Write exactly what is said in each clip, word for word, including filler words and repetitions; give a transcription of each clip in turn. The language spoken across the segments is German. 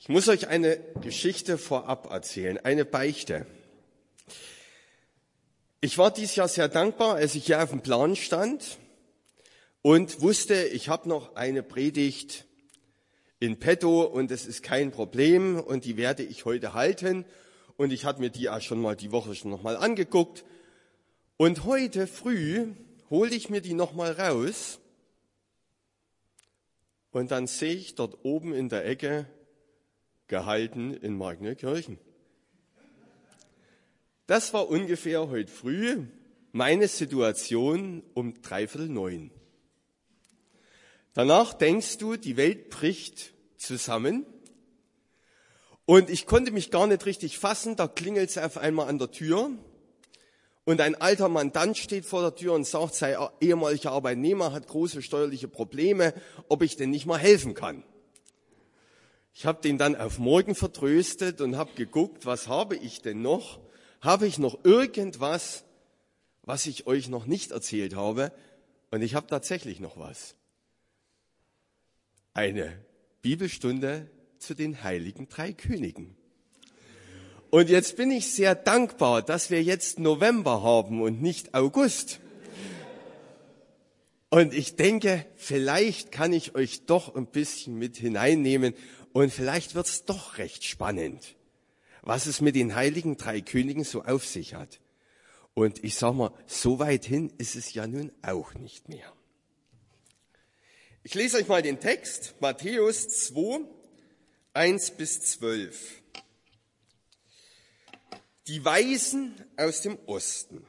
Ich muss euch eine Geschichte vorab erzählen, eine Beichte. Ich war dieses Jahr sehr dankbar, als ich hier auf dem Plan stand und wusste, ich habe noch eine Predigt in petto und es ist kein Problem und die werde ich heute halten. Und ich hatte mir die auch schon mal die Woche schon noch mal angeguckt. Und heute früh hole ich mir die noch mal raus und dann sehe ich dort oben in der Ecke gehalten in Markneukirchen. Das war ungefähr heute früh meine Situation um dreiviertel neun. Danach denkst du, die Welt bricht zusammen. Und ich konnte mich gar nicht richtig fassen, da klingelt es auf einmal an der Tür. Und ein alter Mandant steht vor der Tür und sagt, sein ehemaliger Arbeitnehmer hat große steuerliche Probleme, ob ich denn nicht mal helfen kann. Ich habe den dann auf morgen vertröstet und habe geguckt, was habe ich denn noch? Habe ich noch irgendwas, was ich euch noch nicht erzählt habe? Und ich habe tatsächlich noch was. Eine Bibelstunde zu den heiligen drei Königen. Und jetzt bin ich sehr dankbar, dass wir jetzt November haben und nicht August. Und ich denke, vielleicht kann ich euch doch ein bisschen mit hineinnehmen und vielleicht wird es doch recht spannend, was es mit den heiligen drei Königen so auf sich hat. Und ich sag mal, so weit hin ist es ja nun auch nicht mehr. Ich lese euch mal den Text, Matthäus zwei, eins bis zwölf. Die Weisen aus dem Osten.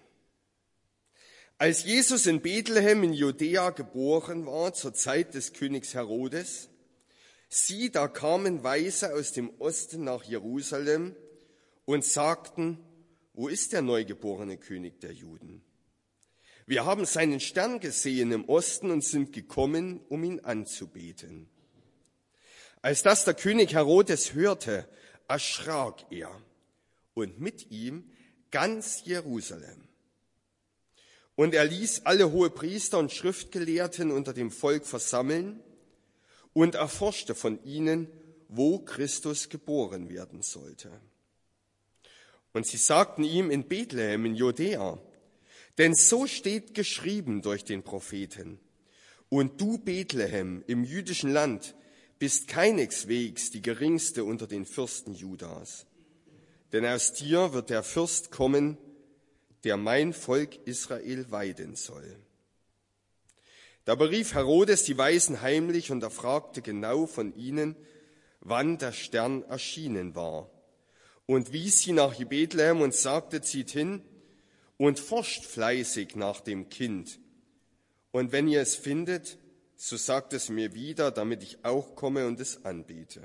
Als Jesus in Bethlehem in Judäa geboren war, zur Zeit des Königs Herodes, sieh, da kamen Weise aus dem Osten nach Jerusalem und sagten, wo ist der neugeborene König der Juden? Wir haben seinen Stern gesehen im Osten und sind gekommen, um ihn anzubeten. Als das der König Herodes hörte, erschrak er und mit ihm ganz Jerusalem. Und er ließ alle Hohepriester und Schriftgelehrten unter dem Volk versammeln und erforschte von ihnen, wo Christus geboren werden sollte. Und sie sagten ihm in Bethlehem in Judäa, denn so steht geschrieben durch den Propheten. Und du, Bethlehem, im jüdischen Land, bist keineswegs die geringste unter den Fürsten Judas. Denn aus dir wird der Fürst kommen, der mein Volk Israel weiden soll. Da berief Herodes die Weisen heimlich und erfragte genau von ihnen, wann der Stern erschienen war. Und wies sie nach Bethlehem und sagte, zieht hin und forscht fleißig nach dem Kind. Und wenn ihr es findet, so sagt es mir wieder, damit ich auch komme und es anbete.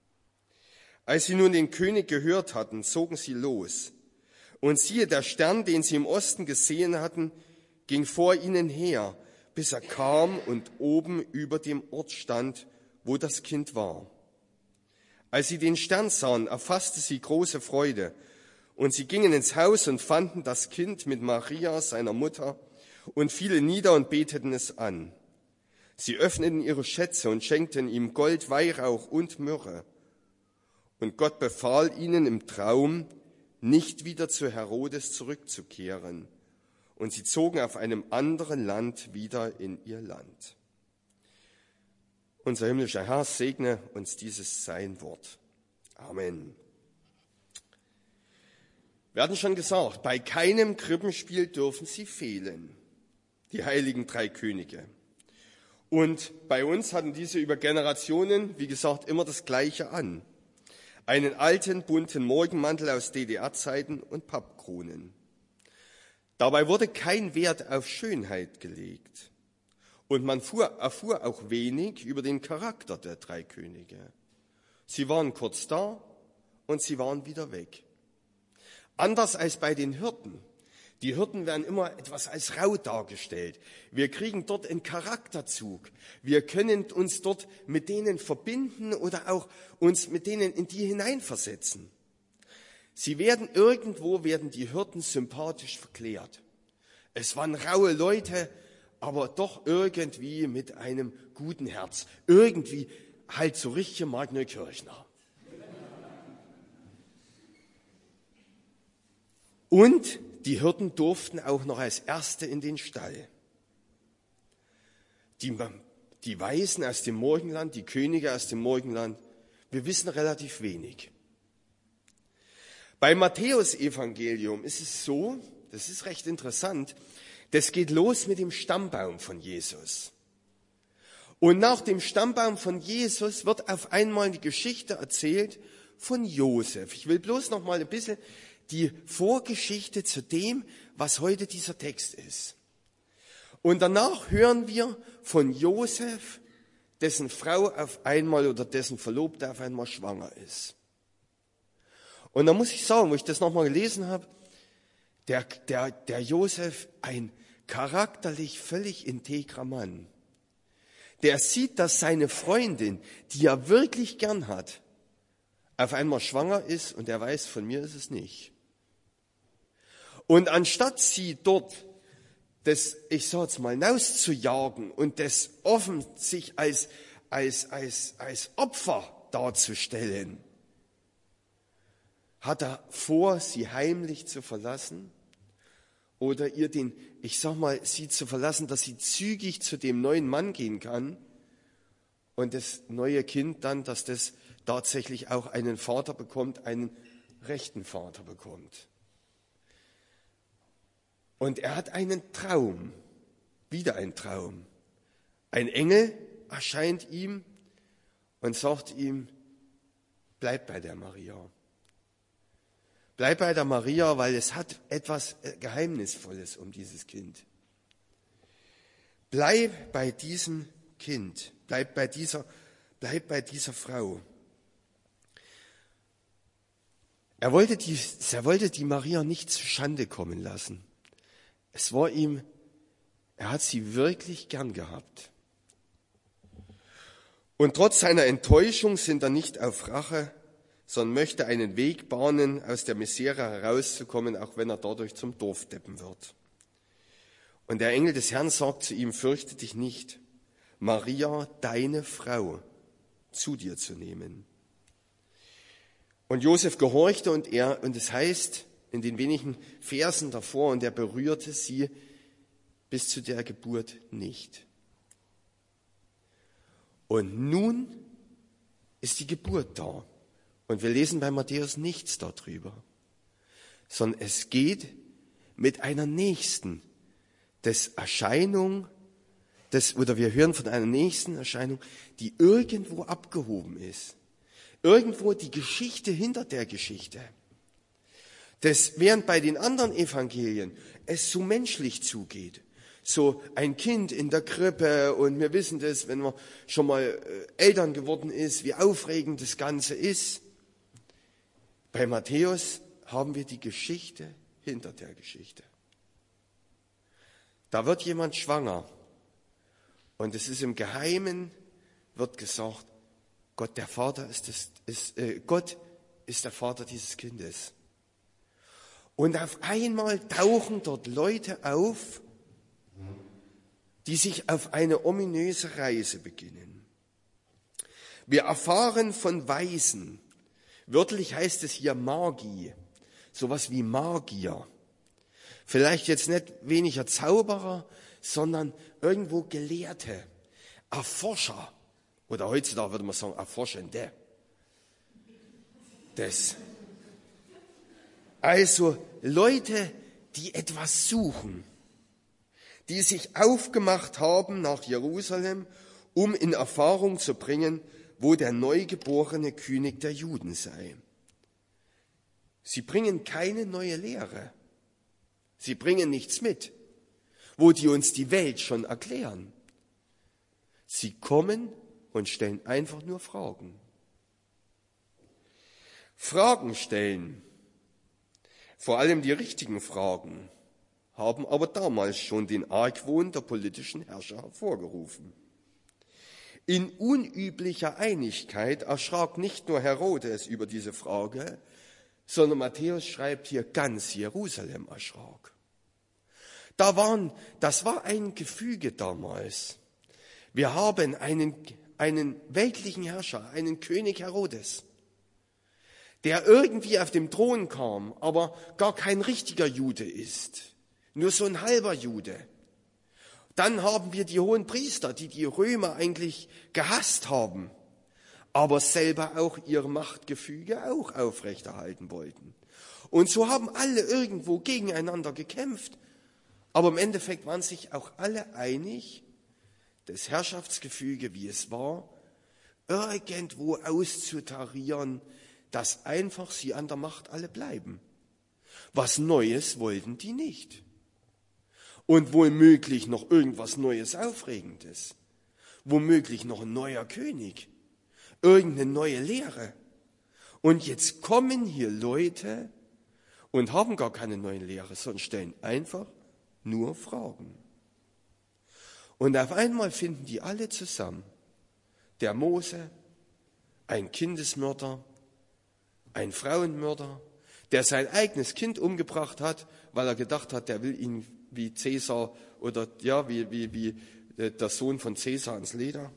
Als sie nun den König gehört hatten, zogen sie los. Und siehe, der Stern, den sie im Osten gesehen hatten, ging vor ihnen her, bis er kam und oben über dem Ort stand, wo das Kind war. Als sie den Stern sahen, erfasste sie große Freude. Und sie gingen ins Haus und fanden das Kind mit Maria, seiner Mutter, und fielen nieder und beteten es an. Sie öffneten ihre Schätze und schenkten ihm Gold, Weihrauch und Myrrhe. Und Gott befahl ihnen im Traum, nicht wieder zu Herodes zurückzukehren. Und sie zogen auf einem anderen Land wieder in ihr Land. Unser himmlischer Herr segne uns dieses sein Wort. Amen. Wir hatten schon gesagt, bei keinem Krippenspiel dürfen sie fehlen, die heiligen drei Könige. Und bei uns hatten diese über Generationen, wie gesagt, immer das Gleiche an. Einen alten, bunten Morgenmantel aus D D R-Zeiten und Pappkronen. Dabei wurde kein Wert auf Schönheit gelegt. Und man fuhr, erfuhr auch wenig über den Charakter der drei Könige. Sie waren kurz da und sie waren wieder weg. Anders als bei den Hirten. Die Hirten werden immer etwas als rau dargestellt. Wir kriegen dort einen Charakterzug. Wir können uns dort mit denen verbinden oder auch uns mit denen in die hineinversetzen. Sie werden irgendwo, werden die Hirten sympathisch verklärt. Es waren raue Leute, aber doch irgendwie mit einem guten Herz. Irgendwie halt so richtige Markneukirchner. Und die Hirten durften auch noch als Erste in den Stall. Die, die Weisen aus dem Morgenland, die Könige aus dem Morgenland, wir wissen relativ wenig. Beim Matthäusevangelium ist es so, das ist recht interessant, das geht los mit dem Stammbaum von Jesus. Und nach dem Stammbaum von Jesus wird auf einmal die Geschichte erzählt von Josef. Ich will bloß noch mal ein bisschen die Vorgeschichte zu dem, was heute dieser Text ist. Und danach hören wir von Josef, dessen Frau auf einmal oder dessen Verlobte auf einmal schwanger ist. Und da muss ich sagen, wo ich das nochmal gelesen habe, der, der, der Josef, ein charakterlich völlig integrer Mann, der sieht, dass seine Freundin, die er wirklich gern hat, auf einmal schwanger ist und er weiß, von mir ist es nicht. Und anstatt sie dort das, ich sage jetzt mal, hinauszujagen und das offen sich als, als, als, als Opfer darzustellen, hat er vor, sie heimlich zu verlassen oder ihr den, ich sag mal, sie zu verlassen, dass sie zügig zu dem neuen Mann gehen kann und das neue Kind dann, dass das tatsächlich auch einen Vater bekommt, einen rechten Vater bekommt. Und er hat einen Traum, wieder ein Traum. Ein Engel erscheint ihm und sagt ihm, bleib bei der Maria. Bleib bei der Maria, weil es hat etwas Geheimnisvolles um dieses Kind. Bleib bei diesem Kind, bleib bei dieser, bleib bei dieser Frau. Er wollte die, er wollte die Maria nicht zu Schande kommen lassen. Es war ihm, er hat sie wirklich gern gehabt. Und trotz seiner Enttäuschung sind er nicht auf Rache, sondern möchte einen Weg bahnen, aus der Misere herauszukommen, auch wenn er dadurch zum Dorfdeppen wird. Und der Engel des Herrn sagt zu ihm, fürchte dich nicht, Maria, deine Frau, zu dir zu nehmen. Und Josef gehorchte und er, und es heißt in den wenigen Versen davor, und er berührte sie bis zu der Geburt nicht. Und nun ist die Geburt da. Und wir lesen bei Matthäus nichts darüber, sondern es geht mit einer nächsten des Erscheinung, des, oder wir hören von einer nächsten Erscheinung, die irgendwo abgehoben ist. Irgendwo die Geschichte hinter der Geschichte. Das, während bei den anderen Evangelien es so menschlich zugeht, so ein Kind in der Krippe und wir wissen das, wenn man schon mal Eltern geworden ist, wie aufregend das Ganze ist. Bei Matthäus haben wir die Geschichte hinter der Geschichte. Da wird jemand schwanger und es ist im Geheimen, wird gesagt, Gott der Vater ist, das, ist äh, Gott ist der Vater dieses Kindes. Und auf einmal tauchen dort Leute auf, die sich auf eine ominöse Reise beginnen. Wir erfahren von Weisen, wörtlich heißt es hier Magie, sowas wie Magier. Vielleicht jetzt nicht weniger Zauberer, sondern irgendwo Gelehrte, Erforscher. Oder heutzutage würde man sagen, Erforschende. Das. Also Leute, die etwas suchen, die sich aufgemacht haben nach Jerusalem, um in Erfahrung zu bringen, wo der neugeborene König der Juden sei. Sie bringen keine neue Lehre. Sie bringen nichts mit, wo die uns die Welt schon erklären. Sie kommen und stellen einfach nur Fragen. Fragen stellen, vor allem die richtigen Fragen, haben aber damals schon den Argwohn der politischen Herrscher hervorgerufen. In unüblicher Einigkeit erschrak nicht nur Herodes über diese Frage, sondern Matthäus schreibt hier, ganz Jerusalem erschrak. Da waren, das war ein Gefüge damals. Wir haben einen, einen weltlichen Herrscher, einen König Herodes, der irgendwie auf dem Thron kam, aber gar kein richtiger Jude ist, nur so ein halber Jude. Dann haben wir die hohen Priester, die die Römer eigentlich gehasst haben, aber selber auch ihr Machtgefüge auch aufrechterhalten wollten. Und so haben alle irgendwo gegeneinander gekämpft, aber im Endeffekt waren sich auch alle einig, das Herrschaftsgefüge, wie es war, irgendwo auszutarieren, dass einfach sie an der Macht alle bleiben. Was Neues wollten die nicht. Und womöglich noch irgendwas Neues, Aufregendes. Womöglich noch ein neuer König. Irgendeine neue Lehre. Und jetzt kommen hier Leute und haben gar keine neue Lehre, sondern stellen einfach nur Fragen. Und auf einmal finden die alle zusammen. Der Mose, ein Kindesmörder, ein Frauenmörder, der sein eigenes Kind umgebracht hat, weil er gedacht hat, der will ihn wie Cäsar oder ja, wie, wie, wie der Sohn von Cäsar ans Leder.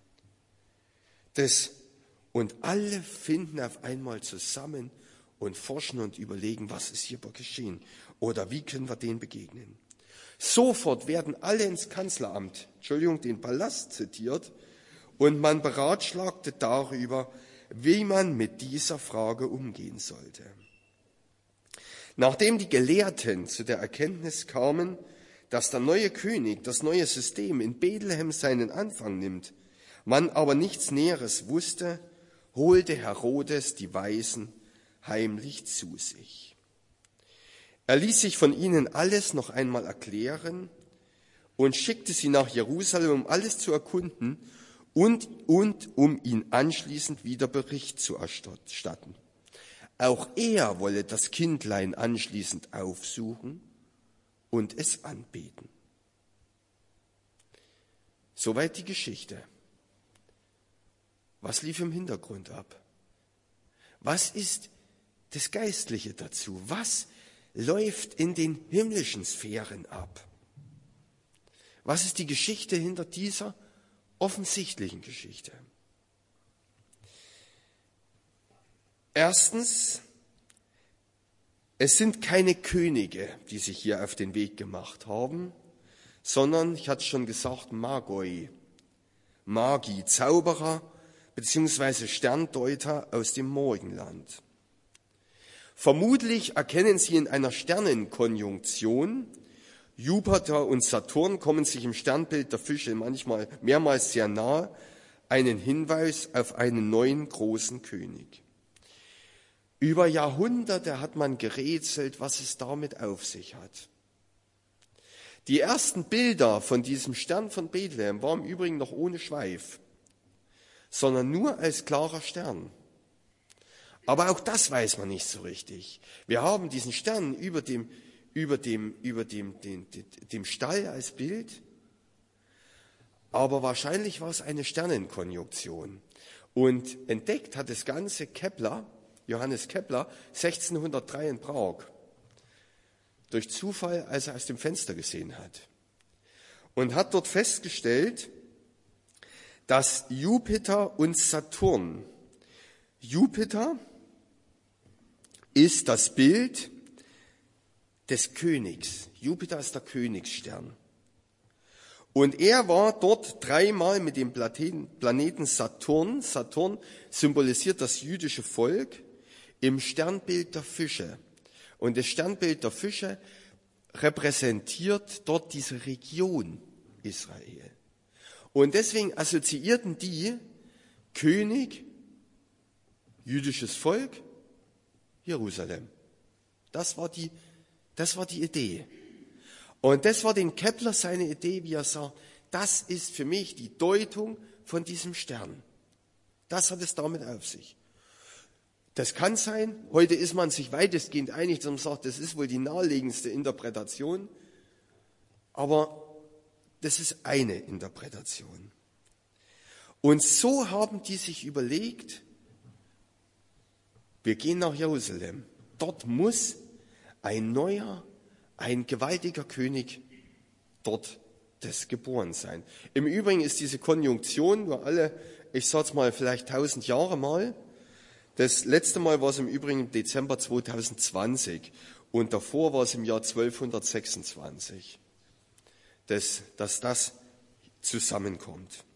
Das, und alle finden auf einmal zusammen und forschen und überlegen, was ist hier geschehen oder wie können wir denen begegnen. Sofort werden alle ins Kanzleramt, Entschuldigung, den Palast zitiert, und man beratschlagte darüber, wie man mit dieser Frage umgehen sollte. Nachdem die Gelehrten zu der Erkenntnis kamen, dass der neue König, das neue System in Bethlehem seinen Anfang nimmt, man aber nichts Näheres wusste, holte Herodes die Weisen heimlich zu sich. Er ließ sich von ihnen alles noch einmal erklären und schickte sie nach Jerusalem, um alles zu erkunden und, und um ihn anschließend wieder Bericht zu erstatten. Auch er wolle das Kindlein anschließend aufsuchen und es anbeten. Soweit die Geschichte. Was lief im Hintergrund ab? Was ist das Geistliche dazu? Was läuft in den himmlischen Sphären ab? Was ist die Geschichte hinter dieser offensichtlichen Geschichte? Erstens, es sind keine Könige, die sich hier auf den Weg gemacht haben, sondern, ich hatte es schon gesagt, Magoi, Magi, Zauberer beziehungsweise Sterndeuter aus dem Morgenland. Vermutlich erkennen sie in einer Sternenkonjunktion, Jupiter und Saturn kommen sich im Sternbild der Fische manchmal mehrmals sehr nahe, einen Hinweis auf einen neuen großen König. Über Jahrhunderte hat man gerätselt, was es damit auf sich hat. Die ersten Bilder von diesem Stern von Bethlehem waren im Übrigen noch ohne Schweif, sondern nur als klarer Stern. Aber auch das weiß man nicht so richtig. Wir haben diesen Stern über dem, über dem, über dem, dem, dem Stall als Bild, aber wahrscheinlich war es eine Sternenkonjunktion. Und entdeckt hat das Ganze Kepler, Johannes Kepler, sechzehnhundertdrei in Prag. Durch Zufall, als er aus dem Fenster gesehen hat. Und hat dort festgestellt, dass Jupiter und Saturn, Jupiter ist das Bild des Königs. Jupiter ist der Königsstern. Und er war dort dreimal mit dem Planeten Saturn, Saturn symbolisiert das jüdische Volk, im Sternbild der Fische. Und das Sternbild der Fische repräsentiert dort diese Region Israel. Und deswegen assoziierten die König, jüdisches Volk, Jerusalem. Das war die, das war die Idee. Und das war den Kepler seine Idee, wie er sagt, das ist für mich die Deutung von diesem Stern. Das hat es damit auf sich. Das kann sein, heute ist man sich weitestgehend einig, dass man sagt, das ist wohl die naheliegendste Interpretation, aber das ist eine Interpretation. Und so haben die sich überlegt, wir gehen nach Jerusalem. Dort muss ein neuer, ein gewaltiger König dort das geboren sein. Im Übrigen ist diese Konjunktion nur alle, ich sag's mal, vielleicht tausend Jahre mal. Das letzte Mal war es im Übrigen im Dezember zweitausendzwanzig und davor war es im Jahr zwölfhundertsechsundzwanzig, dass, dass das zusammenkommt.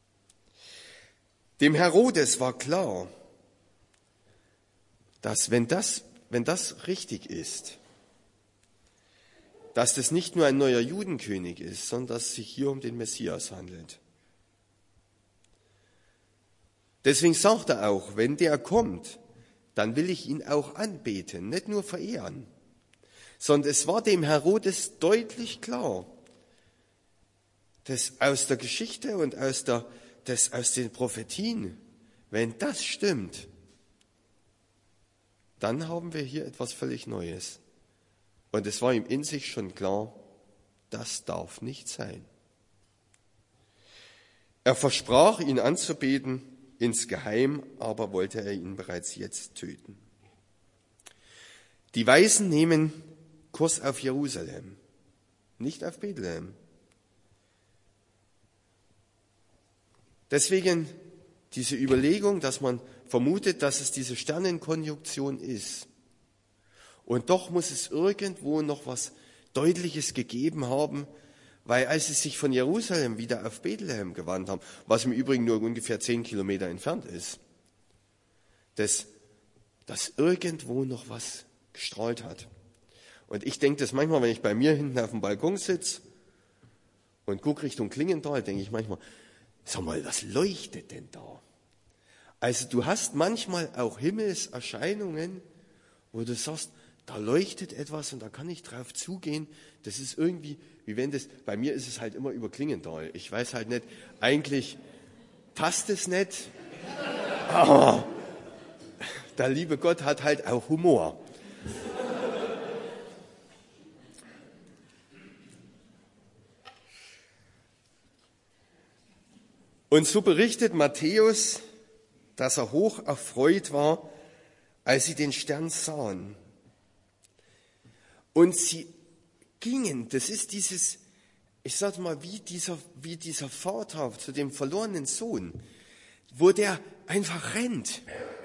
Dem Herodes war klar, dass wenn das, wenn das richtig ist, dass das nicht nur ein neuer Judenkönig ist, sondern dass es sich hier um den Messias handelt. Deswegen sagt er auch, wenn der kommt, dann will ich ihn auch anbeten, nicht nur verehren. Sondern es war dem Herodes deutlich klar, dass aus der Geschichte und aus, der, das, aus den Prophetien, wenn das stimmt, dann haben wir hier etwas völlig Neues. Und es war ihm in sich schon klar, das darf nicht sein. Er versprach, ihn anzubeten, insgeheim aber wollte er ihn bereits jetzt töten. Die Weisen nehmen Kurs auf Jerusalem, nicht auf Bethlehem. Deswegen diese Überlegung, dass man vermutet, dass es diese Sternenkonjunktion ist. Und doch muss es irgendwo noch was Deutliches gegeben haben, weil als sie sich von Jerusalem wieder auf Bethlehem gewandt haben, was im Übrigen nur ungefähr zehn Kilometer entfernt ist, dass, dass irgendwo noch was gestrahlt hat. Und ich denke das manchmal, wenn ich bei mir hinten auf dem Balkon sitze und gucke Richtung Klingenthal, denke ich manchmal, sag mal, was leuchtet denn da? Also du hast manchmal auch Himmelserscheinungen, wo du sagst, da leuchtet etwas und da kann ich drauf zugehen. Das ist irgendwie, wie wenn das, bei mir ist es halt immer über Klingenthal. Ich weiß halt nicht, eigentlich passt es nicht, aber der liebe Gott hat halt auch Humor. Und so berichtet Matthäus, dass er hoch erfreut war, als sie den Stern sahen. Und sie gingen, das ist dieses, ich sag mal, wie dieser, wie dieser Vater zu dem verlorenen Sohn, wo der einfach rennt.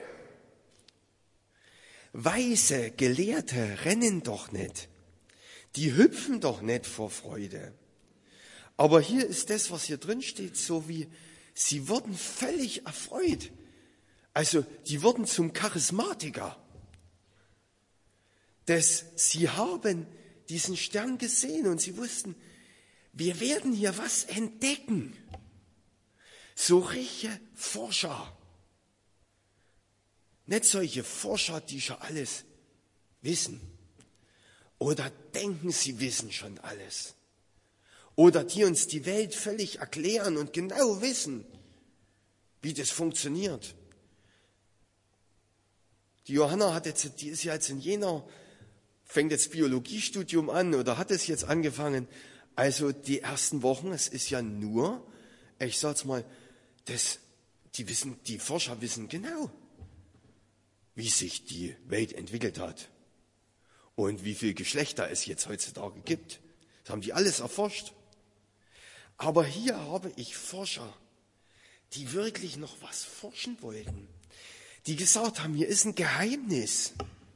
Weise Gelehrte rennen doch nicht. Die hüpfen doch nicht vor Freude. Aber hier ist das, was hier drin steht, so wie, sie wurden völlig erfreut. Also, die wurden zum Charismatiker. Dass sie haben diesen Stern gesehen und sie wussten, wir werden hier was entdecken. So richtige Forscher. Nicht solche Forscher, die schon alles wissen. Oder denken, sie wissen schon alles. Oder die uns die Welt völlig erklären und genau wissen, wie das funktioniert. Die Johanna hat jetzt, die ist ja jetzt in Jena, fängt jetzt Biologiestudium an oder hat es jetzt angefangen. Also die ersten Wochen, es ist ja nur, ich sag's mal, das, die wissen, die Forscher wissen genau, wie sich die Welt entwickelt hat und wie viele Geschlechter es jetzt heutzutage gibt. Das haben die alles erforscht. Aber hier habe ich Forscher, die wirklich noch was forschen wollten, die gesagt haben, hier ist ein Geheimnis.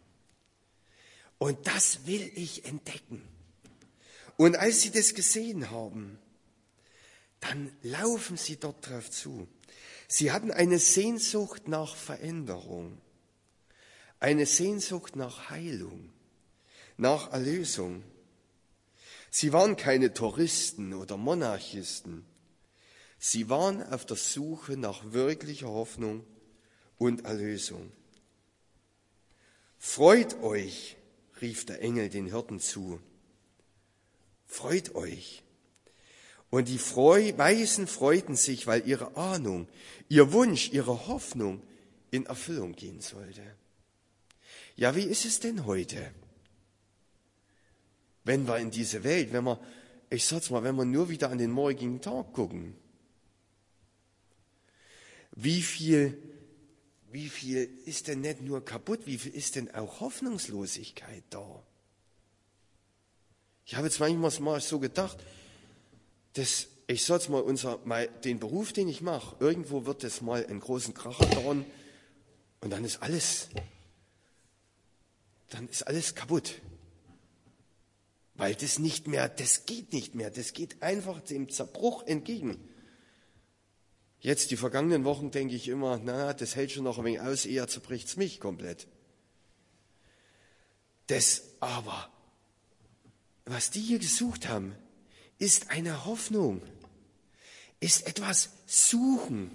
Und das will ich entdecken. Und als sie das gesehen haben, dann laufen sie dort drauf zu. Sie hatten eine Sehnsucht nach Veränderung, eine Sehnsucht nach Heilung, nach Erlösung. Sie waren keine Touristen oder Monarchisten. Sie waren auf der Suche nach wirklicher Hoffnung und Erlösung. Freut euch, rief der Engel den Hirten zu. Freut euch. Und die Freu- Weisen freuten sich, weil ihre Ahnung, ihr Wunsch, ihre Hoffnung in Erfüllung gehen sollte. Ja, wie ist es denn heute? Wenn wir in diese Welt, wenn wir, ich sag's mal, wenn wir nur wieder an den morgigen Tag gucken, wie viel, wie viel ist denn nicht nur kaputt, wie viel ist denn auch Hoffnungslosigkeit da? Ich habe jetzt manchmal mal so gedacht, dass, ich sag's mal, unser, mal, den Beruf, den ich mache, irgendwo wird es mal einen großen Kracher dauern Und dann ist alles, dann ist alles kaputt. Weil das nicht mehr, das geht nicht mehr, das geht einfach dem Zerbruch entgegen. Jetzt, die vergangenen Wochen, denke ich immer, na, das hält schon noch ein wenig aus, eher zerbricht's mich komplett. Das aber, was die hier gesucht haben, ist eine Hoffnung, ist etwas suchen.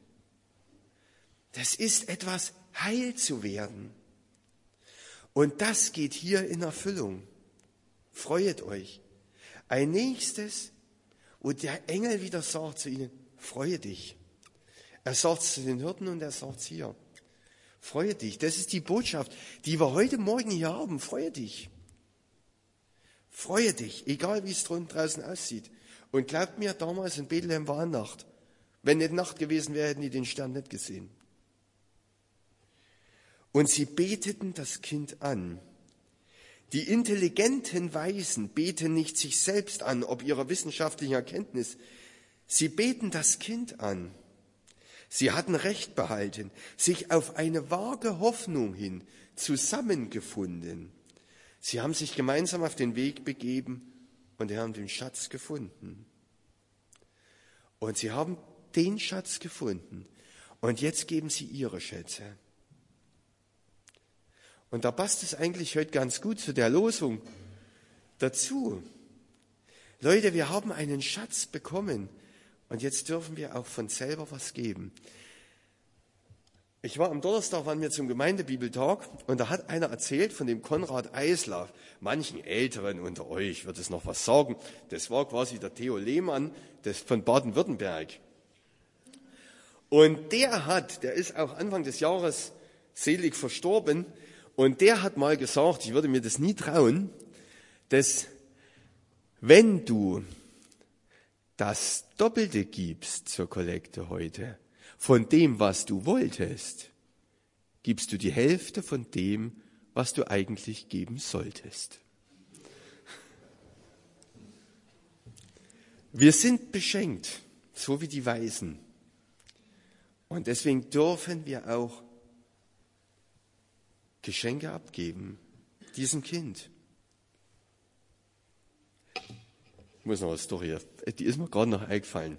Das ist etwas heil zu werden. Und das geht hier in Erfüllung. Freuet euch. Ein nächstes, wo der Engel wieder sagt zu ihnen, freue dich. Er sagt es zu den Hirten und er sagt es hier. Freue dich. Das ist die Botschaft, die wir heute Morgen hier haben. Freue dich. Freue dich, egal wie es draußen aussieht. Und glaubt mir, damals in Bethlehem war Nacht. Wenn nicht Nacht gewesen wäre, hätten die den Stern nicht gesehen. Und sie beteten das Kind an. Die intelligenten Weisen beten nicht sich selbst an, ob ihrer wissenschaftlichen Erkenntnis. Sie beten das Kind an. Sie hatten Recht behalten, sich auf eine vage Hoffnung hin zusammengefunden. Sie haben sich gemeinsam auf den Weg begeben und haben den Schatz gefunden. Und sie haben den Schatz gefunden. Und jetzt geben sie ihre Schätze. Und da passt es eigentlich heute ganz gut zu der Losung dazu. Leute, wir haben einen Schatz bekommen und jetzt dürfen wir auch von selber was geben. Ich war am Donnerstag, waren wir zum Gemeindebibeltag und da hat einer erzählt von dem Konrad Eisler. Manchen Älteren unter euch wird es noch was sagen. Das war quasi der Theo Lehmann das von Baden-Württemberg. Und der hat, der ist auch Anfang des Jahres selig verstorben, und der hat mal gesagt, ich würde mir das nie trauen, dass wenn du das Doppelte gibst zur Kollekte heute, von dem, was du wolltest, gibst du die Hälfte von dem, was du eigentlich geben solltest. Wir sind beschenkt, so wie die Weisen. Und deswegen dürfen wir auch Geschenke abgeben, diesem Kind. Ich muss noch eine Story, die ist mir gerade noch eingefallen.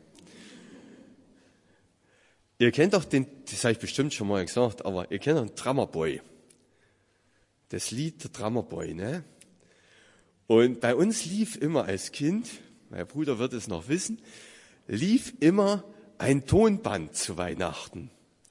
Ihr kennt doch den, das habe ich bestimmt schon mal gesagt, aber ihr kennt doch den Drummerboy. Das Lied der Drummerboy, ne? Und bei uns lief immer als Kind, mein Bruder wird es noch wissen, lief immer ein Tonband zu Weihnachten.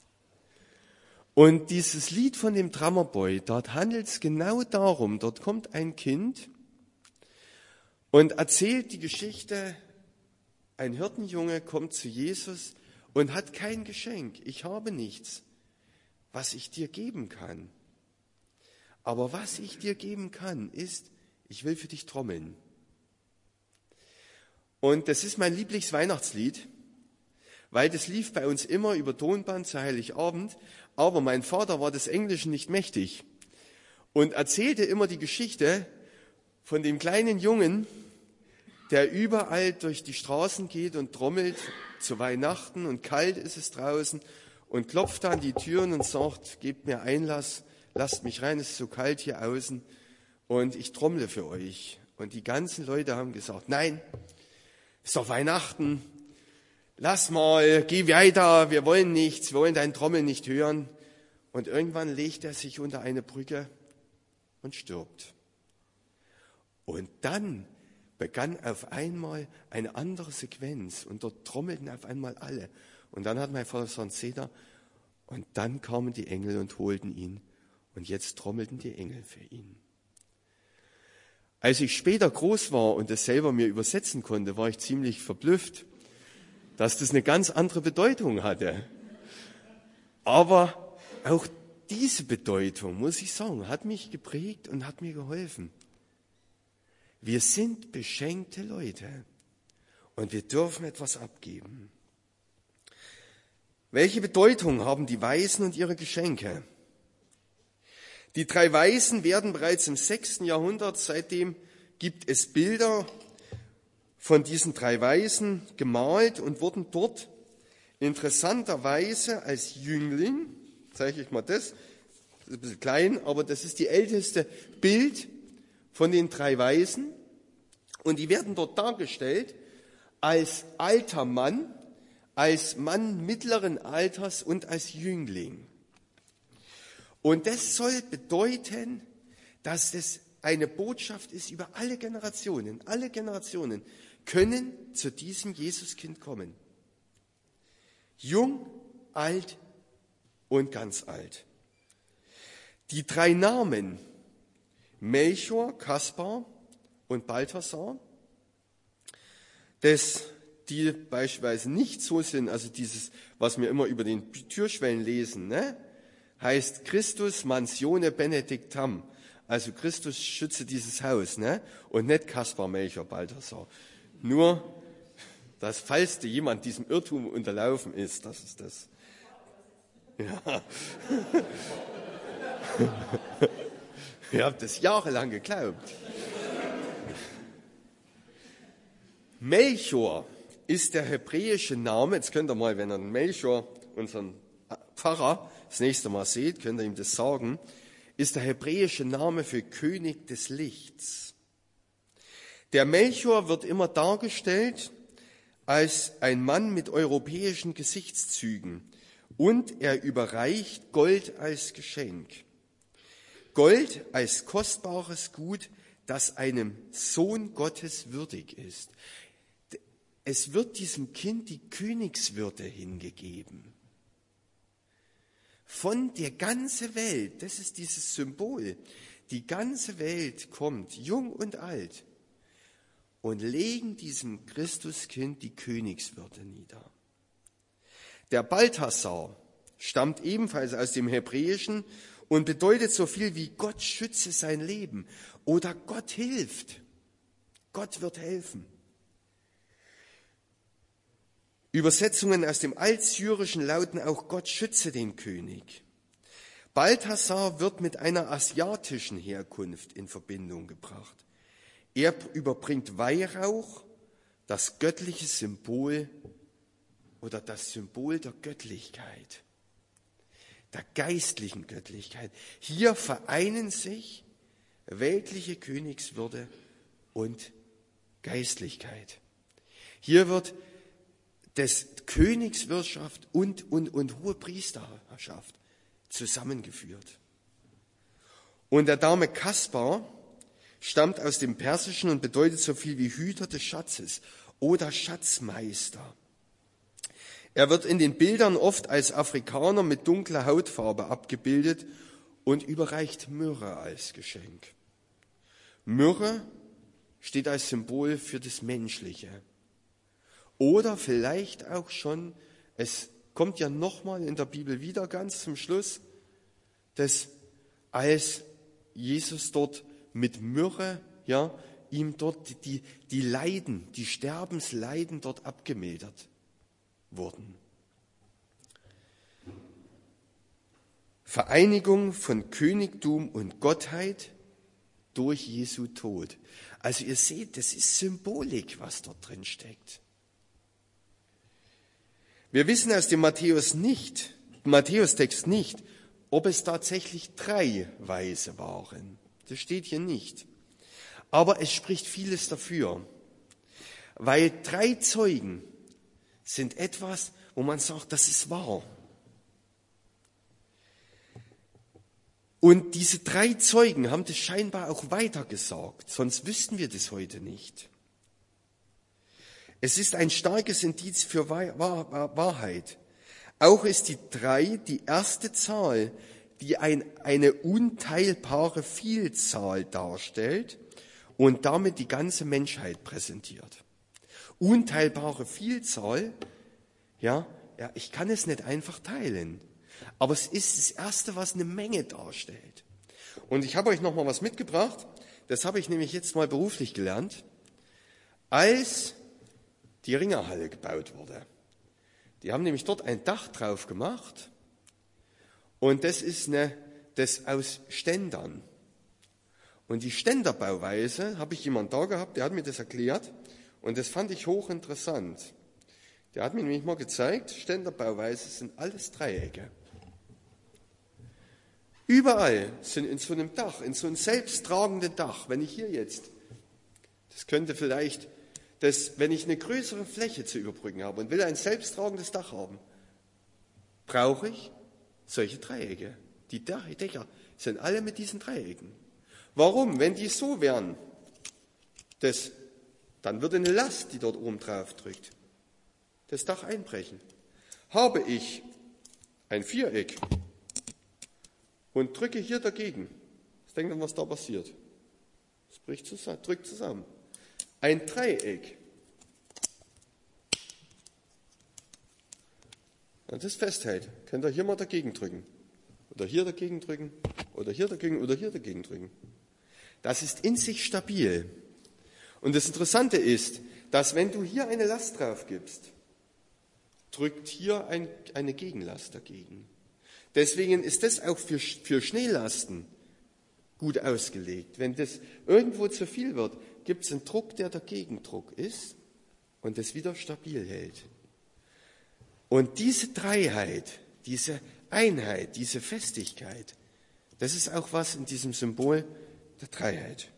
Und dieses Lied von dem Drummerboy, dort handelt es genau darum, dort kommt ein Kind und erzählt die Geschichte, ein Hirtenjunge kommt zu Jesus und hat kein Geschenk. Ich habe nichts, was ich dir geben kann. Aber was ich dir geben kann, ist, ich will für dich trommeln. Und das ist mein Lieblingsweihnachtslied, weil das lief bei uns immer über Tonband zu Heiligabend. Aber mein Vater war des Englischen nicht mächtig und erzählte immer die Geschichte von dem kleinen Jungen, der überall durch die Straßen geht und trommelt zu Weihnachten und kalt ist es draußen und klopft an die Türen und sagt, gebt mir Einlass, lasst mich rein, es ist so kalt hier außen und ich trommle für euch. Und die ganzen Leute haben gesagt, nein, es ist doch Weihnachten. Lass mal, geh weiter, wir wollen nichts, wir wollen dein Trommeln nicht hören. Und irgendwann legt er sich unter eine Brücke und stirbt. Und dann begann auf einmal eine andere Sequenz und dort trommelten auf einmal alle. Und dann hat mein Vater gesagt, seht ihr, und dann kamen die Engel und holten ihn. Und jetzt trommelten die Engel für ihn. Als ich später groß war und es selber mir übersetzen konnte, war ich ziemlich verblüfft, dass das eine ganz andere Bedeutung hatte. Aber auch diese Bedeutung, muss ich sagen, hat mich geprägt und hat mir geholfen. Wir sind beschenkte Leute und wir dürfen etwas abgeben. Welche Bedeutung haben die Weisen und ihre Geschenke? Die drei Weisen werden bereits im sechsten Jahrhundert, seitdem gibt es Bilder von diesen drei Weisen gemalt und wurden dort interessanterweise als Jüngling zeige ich mal das. Das ist ein bisschen klein, aber das ist die älteste Bild von den drei Weisen. Und die werden dort dargestellt als alter Mann, als Mann mittleren Alters und als Jüngling. Und das soll bedeuten, dass das eine Botschaft ist über alle Generationen. Alle Generationen können zu diesem Jesuskind kommen. Jung, alt und ganz alt. Die drei Namen Melchior, Kaspar und Balthasar, das, die beispielsweise nicht so sind, also dieses, was wir immer über den Türschwellen lesen, ne, heißt Christus mansione benedictam, also Christus schütze dieses Haus, ne, und nicht Kaspar, Melchior, Balthasar. Nur, dass falls dir jemand diesem Irrtum unterlaufen ist, das ist das. Ja. Ihr habt das jahrelang geglaubt. Melchior ist der hebräische Name. Jetzt könnt ihr mal, wenn ihr Melchior, unseren Pfarrer, das nächste Mal seht, könnt ihr ihm das sagen, ist der hebräische Name für König des Lichts. Der Melchior wird immer dargestellt als ein Mann mit europäischen Gesichtszügen und er überreicht Gold als Geschenk. Gold als kostbares Gut, das einem Sohn Gottes würdig ist. Es wird diesem Kind die Königswürde hingegeben. Von der ganzen Welt, das ist dieses Symbol, die ganze Welt kommt, jung und alt, und legen diesem Christuskind die Königswürde nieder. Der Balthasar stammt ebenfalls aus dem Hebräischen und bedeutet so viel wie Gott schütze sein Leben oder Gott hilft. Gott wird helfen. Übersetzungen aus dem Altsyrischen lauten auch Gott schütze den König. Balthasar wird mit einer asiatischen Herkunft in Verbindung gebracht. Er überbringt Weihrauch, das göttliche Symbol oder das Symbol der Göttlichkeit, der geistlichen Göttlichkeit. Hier vereinen sich weltliche Königswürde und Geistlichkeit. Hier wird das Königswirtschaft und, und, und hohe Priesterschaft zusammengeführt. Und der Name Kaspar stammt aus dem Persischen und bedeutet so viel wie Hüter des Schatzes oder Schatzmeister. Er wird in den Bildern oft als Afrikaner mit dunkler Hautfarbe abgebildet und überreicht Myrrhe als Geschenk. Myrrhe steht als Symbol für das Menschliche. Oder vielleicht auch schon, es kommt ja nochmal in der Bibel wieder ganz zum Schluss, dass als Jesus dort mit Myrrhe, ja, ihm dort die, die Leiden, die Sterbensleiden dort abgemildert wurden. Vereinigung von Königtum und Gottheit durch Jesu Tod. Also ihr seht, das ist Symbolik, was dort drin steckt. Wir wissen aus dem Matthäus nicht, Matthäus-Text nicht, ob es tatsächlich drei Weise waren. Das steht hier nicht. Aber es spricht vieles dafür, weil drei Zeugen sind etwas, wo man sagt, das ist wahr. Und diese drei Zeugen haben das scheinbar auch weitergesagt, sonst wüssten wir das heute nicht. Es ist ein starkes Indiz für Wahrheit. Auch ist die drei die erste Zahl, die ein, eine unteilbare Vielzahl darstellt und damit die ganze Menschheit präsentiert. Unteilbare Vielzahl, ja, ja, ich kann es nicht einfach teilen, aber es ist das Erste, was eine Menge darstellt. Und ich habe euch noch mal was mitgebracht, das habe ich nämlich jetzt mal beruflich gelernt, als die Ringerhalle gebaut wurde. Die haben nämlich dort ein Dach drauf gemacht und das ist eine, das aus Ständern. Und die Ständerbauweise habe ich jemand da gehabt, der hat mir das erklärt und das fand ich hochinteressant. Der hat mir nämlich mal gezeigt, Ständerbauweise sind alles Dreiecke. Überall sind in so einem Dach, in so einem selbsttragenden Dach, wenn ich hier jetzt, das könnte vielleicht, das, wenn ich eine größere Fläche zu überbrücken habe und will ein selbsttragendes Dach haben, brauche ich solche Dreiecke. Die Dächer sind alle mit diesen Dreiecken. Warum? Wenn die so wären, das, dann würde eine Last, die dort oben drauf drückt, das Dach einbrechen. Habe ich ein Viereck und drücke hier dagegen, was denkt ihr, was da passiert? Es bricht zusammen, drückt zusammen. Ein Dreieck, wenn das festhält, könnt ihr hier mal dagegen drücken. Oder hier dagegen drücken, oder hier dagegen, oder hier dagegen drücken. Das ist in sich stabil. Und das Interessante ist, dass wenn du hier eine Last drauf gibst, drückt hier ein, eine Gegenlast dagegen. Deswegen ist das auch für, für Schneelasten gut ausgelegt. Wenn das irgendwo zu viel wird, gibt es einen Druck, der der Gegendruck ist und das wieder stabil hält. Und diese Dreiheit, diese Einheit, diese Festigkeit, das ist auch was in diesem Symbol der Dreiheit.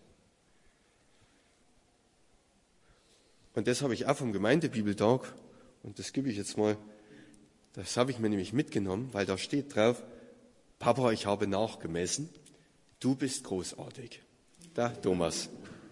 Und das habe ich auch vom Gemeindebibeltag, und das gebe ich jetzt mal, das habe ich mir nämlich mitgenommen, weil da steht drauf, Papa, ich habe nachgemessen, du bist großartig. Da, Thomas.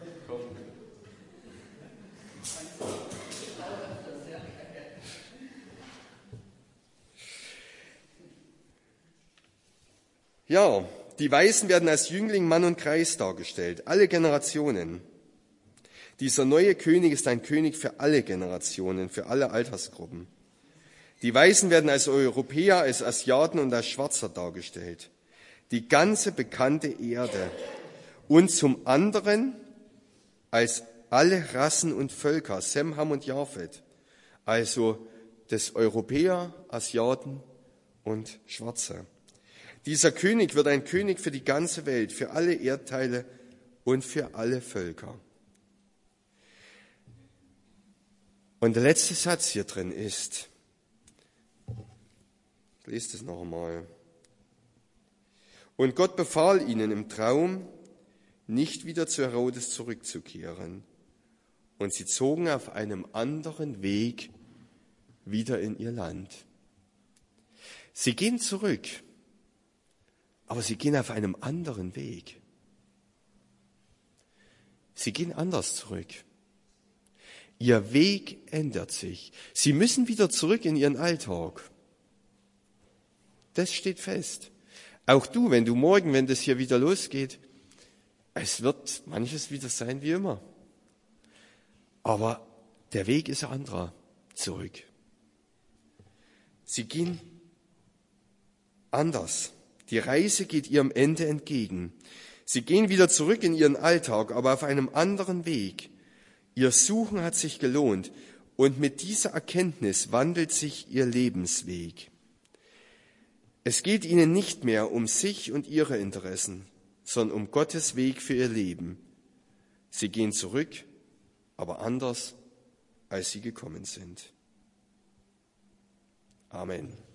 Ja, die Weisen werden als Jüngling, Mann und Kreis dargestellt, alle Generationen. Dieser neue König ist ein König für alle Generationen, für alle Altersgruppen. Die Weißen werden als Europäer, als Asiaten und als Schwarzer dargestellt. Die ganze bekannte Erde. Und zum anderen als alle Rassen und Völker, Sem, Ham und Japhet. Also das Europäer, Asiaten und Schwarze. Dieser König wird ein König für die ganze Welt, für alle Erdteile und für alle Völker. Und der letzte Satz hier drin ist, ich lese das noch einmal. Und Gott befahl ihnen im Traum, nicht wieder zu Herodes zurückzukehren. Und sie zogen auf einem anderen Weg wieder in ihr Land. Sie gehen zurück, aber sie gehen auf einem anderen Weg. Sie gehen anders zurück. Ihr Weg ändert sich. Sie müssen wieder zurück in ihren Alltag. Das steht fest. Auch du, wenn du morgen, wenn das hier wieder losgeht, es wird manches wieder sein wie immer. Aber der Weg ist ein anderer, zurück. Sie gehen anders. Die Reise geht ihrem Ende entgegen. Sie gehen wieder zurück in ihren Alltag, aber auf einem anderen Weg. Ihr Suchen hat sich gelohnt und mit dieser Erkenntnis wandelt sich ihr Lebensweg. Es geht ihnen nicht mehr um sich und ihre Interessen, sondern um Gottes Weg für ihr Leben. Sie gehen zurück, aber anders, als sie gekommen sind. Amen.